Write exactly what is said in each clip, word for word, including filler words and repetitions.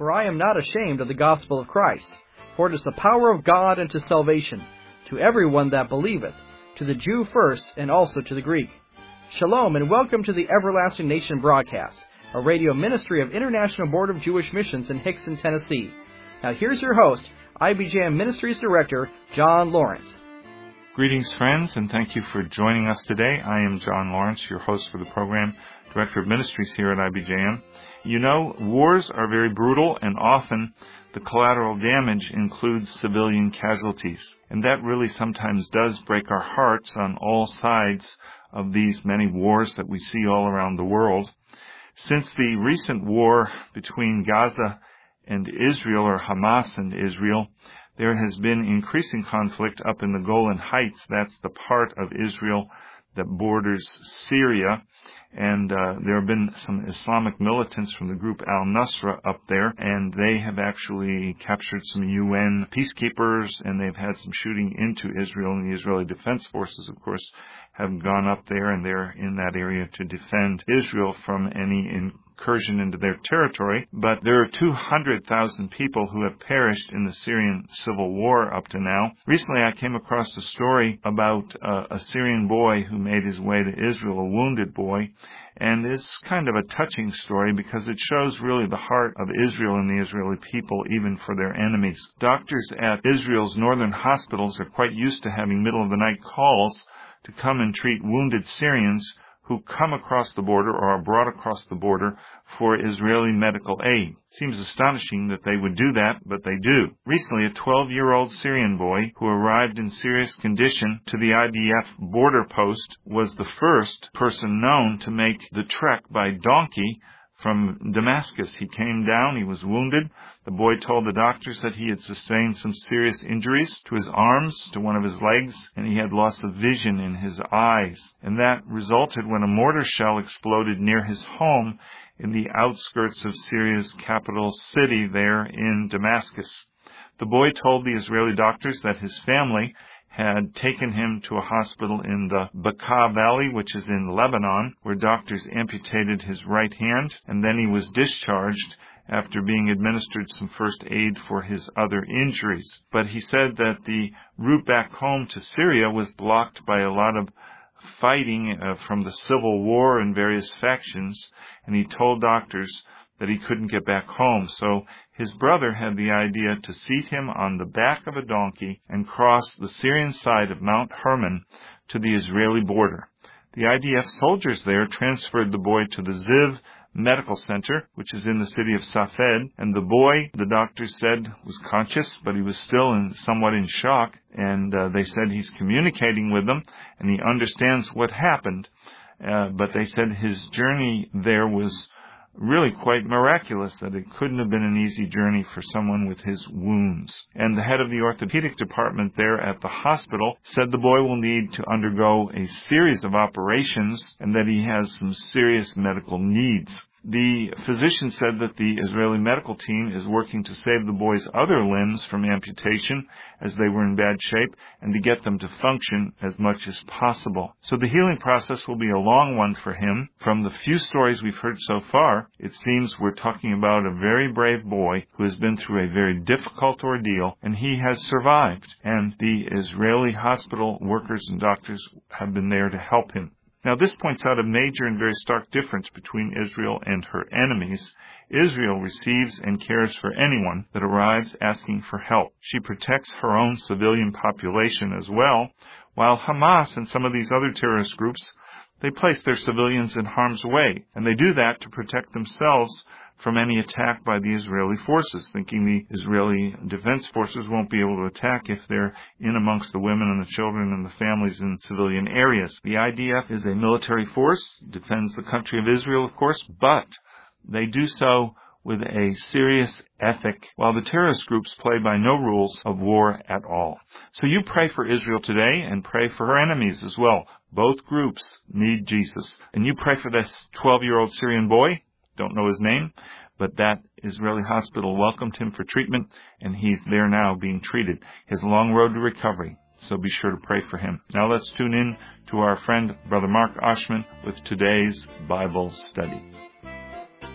For I am not ashamed of the gospel of Christ, for it is the power of God unto salvation, to everyone that believeth, to the Jew first, and also to the Greek. Shalom, and welcome to the Everlasting Nation broadcast, a radio ministry of International Board of Jewish Missions in Hickson, Tennessee. Now here's your host, I B J M Ministries Director, John Lawrence. Greetings, friends, and thank you for joining us today. I am John Lawrence, your host for the program, Director of Ministries here at I B J M. You know, wars are very brutal, and often the collateral damage includes civilian casualties. And that really sometimes does break our hearts on all sides of these many wars that we see all around the world. Since the recent war between Gaza and Israel, or Hamas and Israel, there has been increasing conflict up in the Golan Heights. That's the part of Israel that borders Syria. And uh, there have been some Islamic militants from the group Al-Nusra up there, and they have actually captured some U N peacekeepers, and they've had some shooting into Israel, and the Israeli Defense Forces, of course, have gone up there, and they're in that area to defend Israel from any incursion into their territory. But there are two hundred thousand people who have perished in the Syrian civil war up to now. Recently, I came across a story about uh, a Syrian boy who made his way to Israel, a wounded boy, and it's kind of a touching story because it shows really the heart of Israel and the Israeli people, even for their enemies. Doctors at Israel's northern hospitals are quite used to having middle-of-the-night calls to come and treat wounded Syrians who come across the border or are brought across the border for Israeli medical aid. Seems astonishing that they would do that, but they do. Recently, a twelve-year-old Syrian boy who arrived in serious condition to the I D F border post was the first person known to make the trek by donkey from Damascus. He came down, he was wounded. The boy told the doctors that he had sustained some serious injuries to his arms, to one of his legs, and he had lost the vision in his eyes. And that resulted when a mortar shell exploded near his home in the outskirts of Syria's capital city there in Damascus. The boy told the Israeli doctors that his family had taken him to a hospital in the Bekaa Valley, which is in Lebanon, where doctors amputated his right hand, and then he was discharged after being administered some first aid for his other injuries. But he said that the route back home to Syria was blocked by a lot of fighting uh, from the civil war and various factions, and he told doctors that he couldn't get back home. So his brother had the idea to seat him on the back of a donkey and cross the Syrian side of Mount Hermon to the Israeli border. The I D F soldiers there transferred the boy to the Ziv Medical Center, which is in the city of Safed, and the boy, the doctors said, was conscious, but he was still in, somewhat in shock, and uh, they said he's communicating with them, and he understands what happened, uh, but they said his journey there was really quite miraculous, that it couldn't have been an easy journey for someone with his wounds. And the head of the orthopedic department there at the hospital said the boy will need to undergo a series of operations and that he has some serious medical needs. The physician said that the Israeli medical team is working to save the boy's other limbs from amputation as they were in bad shape and to get them to function as much as possible. So the healing process will be a long one for him. From the few stories we've heard so far, it seems we're talking about a very brave boy who has been through a very difficult ordeal, and he has survived. And the Israeli hospital workers and doctors have been there to help him. Now, this points out a major and very stark difference between Israel and her enemies. Israel receives and cares for anyone that arrives asking for help. She protects her own civilian population as well, while Hamas and some of these other terrorist groups, they place their civilians in harm's way, and they do that to protect themselves from any attack by the Israeli forces, thinking the Israeli Defense Forces won't be able to attack if they're in amongst the women and the children and the families in civilian areas. The I D F is a military force, defends the country of Israel, of course, but they do so with a serious ethic, while the terrorist groups play by no rules of war at all. So you pray for Israel today and pray for her enemies as well. Both groups need Jesus. And you pray for this twelve-year-old Syrian boy. Don't know his name, but that Israeli hospital welcomed him for treatment, and he's there now being treated. His long road to recovery, so be sure to pray for him. Now let's tune in to our friend, Brother Mark Oshman, with today's Bible study.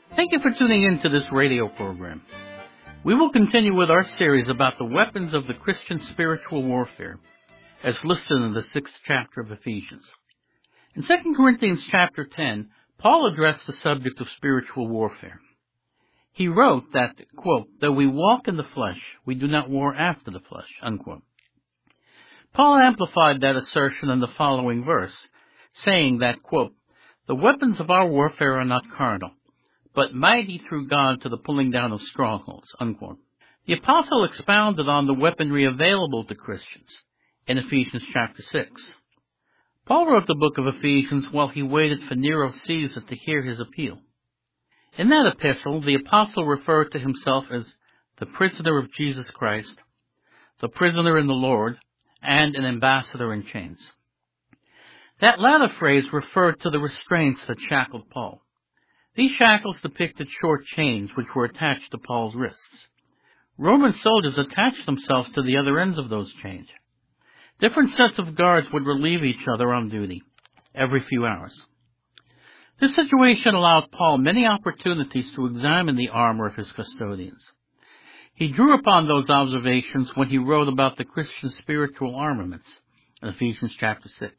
Thank you for tuning in to this radio program. We will continue with our series about the weapons of the Christian spiritual warfare, as listed in the sixth chapter of Ephesians. In Second Corinthians chapter ten, Paul addressed the subject of spiritual warfare. He wrote that, quote, though we walk in the flesh, we do not war after the flesh, unquote. Paul amplified that assertion in the following verse, saying that, quote, the weapons of our warfare are not carnal, but mighty through God to the pulling down of strongholds, unquote. The apostle expounded on the weaponry available to Christians in Ephesians chapter six. Paul wrote the book of Ephesians while he waited for Nero Caesar to hear his appeal. In that epistle, the apostle referred to himself as the prisoner of Jesus Christ, the prisoner in the Lord, and an ambassador in chains. That latter phrase referred to the restraints that shackled Paul. These shackles depicted short chains which were attached to Paul's wrists. Roman soldiers attached themselves to the other ends of those chains. Different sets of guards would relieve each other on duty every few hours. This situation allowed Paul many opportunities to examine the armor of his custodians. He drew upon those observations when he wrote about the Christian spiritual armaments in Ephesians chapter six.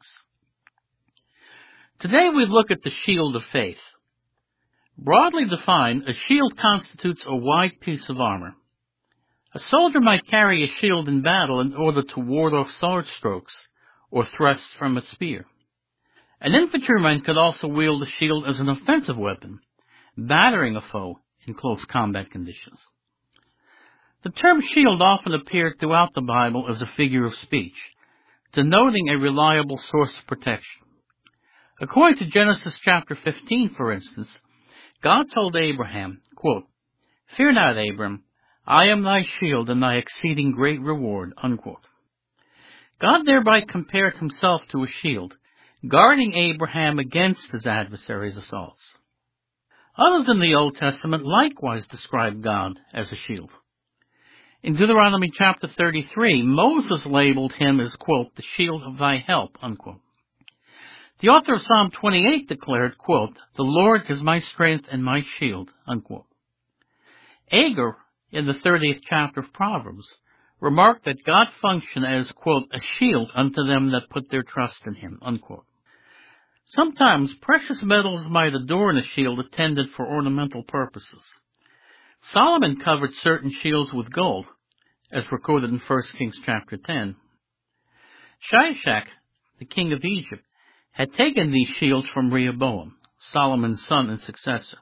Today we look at the shield of faith. Broadly defined, a shield constitutes a wide piece of armor. A soldier might carry a shield in battle in order to ward off sword strokes or thrusts from a spear. An infantryman could also wield a shield as an offensive weapon, battering a foe in close combat conditions. The term shield often appeared throughout the Bible as a figure of speech, denoting a reliable source of protection. According to Genesis chapter fifteen, for instance, God told Abraham, quote, fear not, Abram, I am thy shield and thy exceeding great reward, unquote. God thereby compared himself to a shield, guarding Abraham against his adversaries' assaults. Others in the Old Testament likewise describe God as a shield. In Deuteronomy chapter thirty-three, Moses labeled him as, quote, the shield of thy help, unquote. The author of Psalm twenty-eight declared, quote, the Lord is my strength and my shield, unquote. Agur, in the thirtieth chapter of Proverbs, remarked that God functioned as, quote, a shield unto them that put their trust in him, unquote. Sometimes precious metals might adorn a shield intended for ornamental purposes. Solomon covered certain shields with gold, as recorded in First Kings chapter ten. Shishak, the king of Egypt, had taken these shields from Rehoboam, Solomon's son and successor.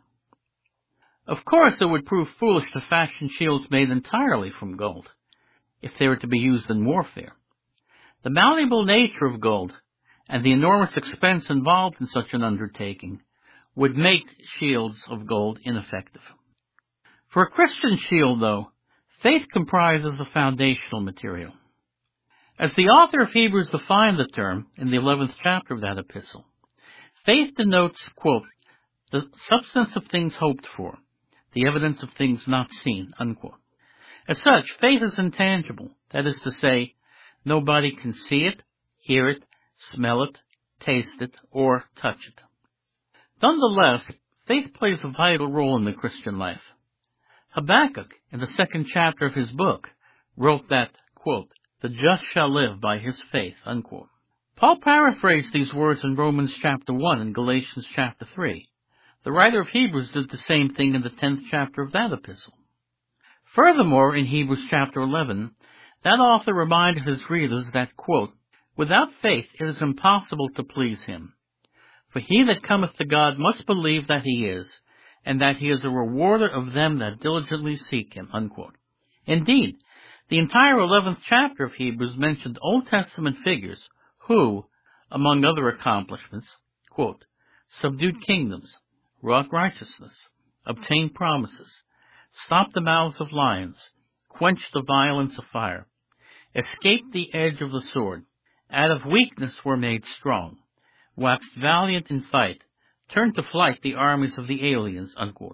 Of course, it would prove foolish to fashion shields made entirely from gold, if they were to be used in warfare. The malleable nature of gold and the enormous expense involved in such an undertaking would make shields of gold ineffective. For a Christian shield, though, faith comprises the foundational material. As the author of Hebrews defined the term in the eleventh chapter of that epistle, faith denotes, quote, the substance of things hoped for, the evidence of things not seen, unquote. As such, faith is intangible, that is to say, nobody can see it, hear it, smell it, taste it, or touch it. Nonetheless, faith plays a vital role in the Christian life. Habakkuk, in the second chapter of his book, wrote that, quote, the just shall live by his faith, unquote. Paul paraphrased these words in Romans chapter one and Galatians chapter three. The writer of Hebrews did the same thing in the tenth chapter of that epistle. Furthermore, in Hebrews chapter eleven, that author reminded his readers that, quote, without faith it is impossible to please him. For he that cometh to God must believe that he is, and that he is a rewarder of them that diligently seek him, unquote. Indeed, the entire eleventh chapter of Hebrews mentioned Old Testament figures who, among other accomplishments, quote, subdued kingdoms, wrought righteousness, obtained promises, stopped the mouths of lions, quenched the violence of fire, escaped the edge of the sword, out of weakness were made strong, waxed valiant in fight, turned to flight the armies of the aliens, unquote.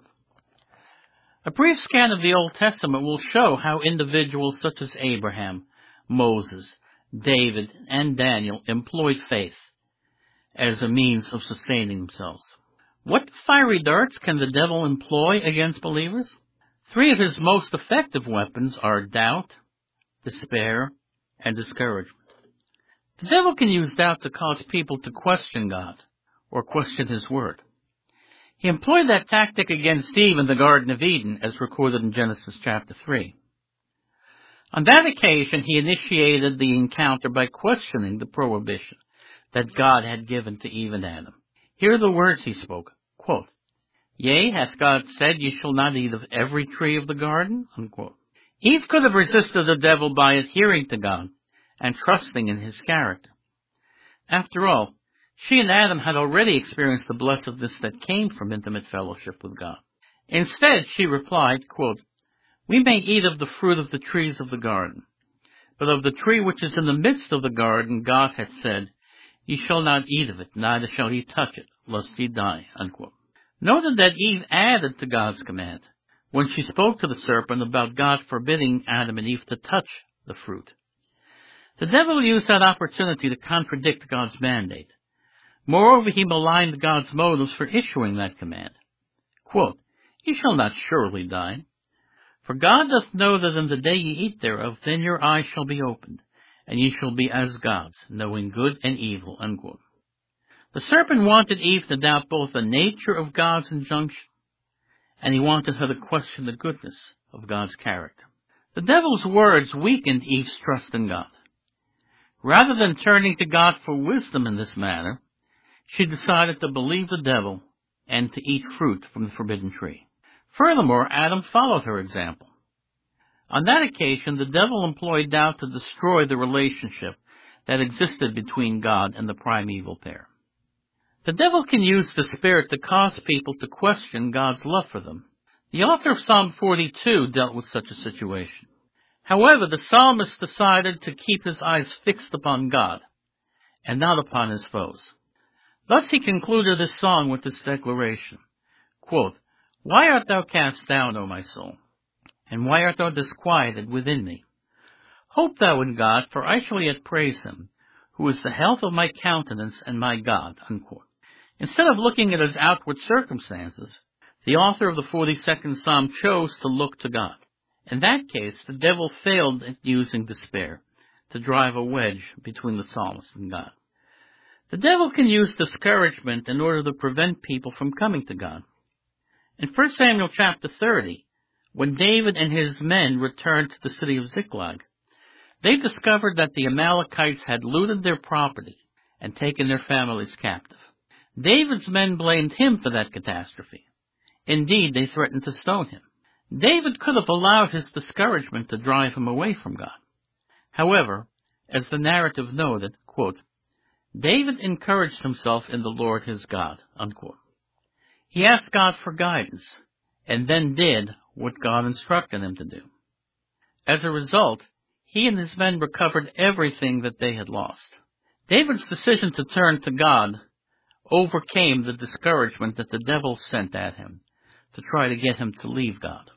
A brief scan of the Old Testament will show how individuals such as Abraham, Moses, David, and Daniel employed faith as a means of sustaining themselves. What fiery darts can the devil employ against believers? Three of his most effective weapons are doubt, despair, and discouragement. The devil can use doubt to cause people to question God or question His Word. He employed that tactic against Eve in the Garden of Eden, as recorded in Genesis chapter three. On that occasion, he initiated the encounter by questioning the prohibition that God had given to Eve and Adam. Here are the words he spoke, quote, "Yea, hath God said, ye shall not eat of every tree of the garden?" Unquote. Eve could have resisted the devil by adhering to God and trusting in His character. After all, she and Adam had already experienced the blessedness that came from intimate fellowship with God. Instead, she replied, quote, "We may eat of the fruit of the trees of the garden, but of the tree which is in the midst of the garden God hath said, Ye shall not eat of it, neither shall ye touch it, lest ye die." Unquote. Noted that Eve added to God's command when she spoke to the serpent about God forbidding Adam and Eve to touch the fruit. The devil used that opportunity to contradict God's mandate. Moreover, he maligned God's motives for issuing that command. Quote, "Ye shall not surely die. For God doth know that in the day ye eat thereof, then your eyes shall be opened, and ye shall be as gods, knowing good and evil." Unquote. The serpent wanted Eve to doubt both the nature of God's injunction, and he wanted her to question the goodness of God's character. The devil's words weakened Eve's trust in God. Rather than turning to God for wisdom in this matter, she decided to believe the devil and to eat fruit from the forbidden tree. Furthermore, Adam followed her example. On that occasion, the devil employed doubt to destroy the relationship that existed between God and the primeval pair. The devil can use the Spirit to cause people to question God's love for them. The author of Psalm forty-two dealt with such a situation. However, the psalmist decided to keep his eyes fixed upon God and not upon his foes. Thus he concluded his song with this declaration, quote, "Why art thou cast down, O my soul? And why art thou disquieted within me? Hope thou in God, for I shall yet praise Him, who is the health of my countenance and my God." Unquote. Instead of looking at his outward circumstances, the author of the forty-second Psalm chose to look to God. In that case, the devil failed at using despair to drive a wedge between the psalmist and God. The devil can use discouragement in order to prevent people from coming to God. In First Samuel chapter thirty, when David and his men returned to the city of Ziklag, they discovered that the Amalekites had looted their property and taken their families captive. David's men blamed him for that catastrophe. Indeed, they threatened to stone him. David could have allowed his discouragement to drive him away from God. However, as the narrative noted, quote, "David encouraged himself in the Lord his God." Unquote. He asked God for guidance, and then did what God instructed him to do. As a result, he and his men recovered everything that they had lost. David's decision to turn to God overcame the discouragement that the devil sent at him to try to get him to leave God.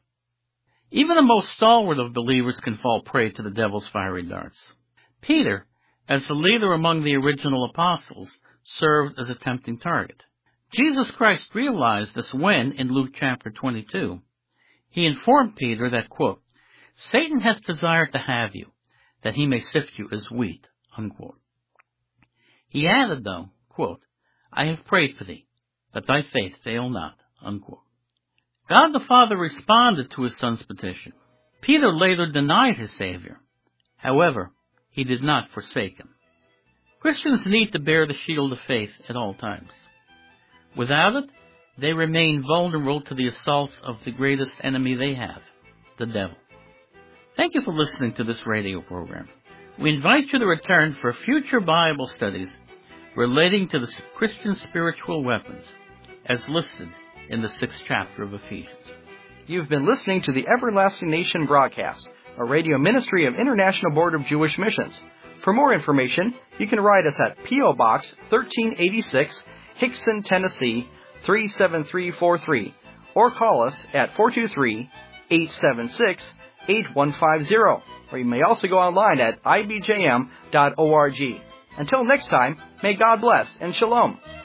Even the most stalwart of believers can fall prey to the devil's fiery darts. Peter, as the leader among the original apostles, served as a tempting target. Jesus Christ realized this when, in Luke chapter twenty-two, he informed Peter that, quote, "Satan hath desired to have you, that he may sift you as wheat." Unquote. He added, though, quote, "I have prayed for thee, that thy faith fail not." Unquote. God the Father responded to his son's petition. Peter later denied his Savior. However, he did not forsake him. Christians need to bear the shield of faith at all times. Without it, they remain vulnerable to the assaults of the greatest enemy they have, the devil. Thank you for listening to this radio program. We invite you to return for future Bible studies relating to the Christian spiritual weapons, as listed in the sixth chapter of Ephesians. You've been listening to the Everlasting Nation broadcast, a radio ministry of International Board of Jewish Missions. For more information, you can write us at P O Box thirteen eighty-six, Hickson, Tennessee three seven three four three, or call us at four two three, eight seven six, eight one five zero, or you may also go online at I B J M dot org. Until next time, may God bless and shalom.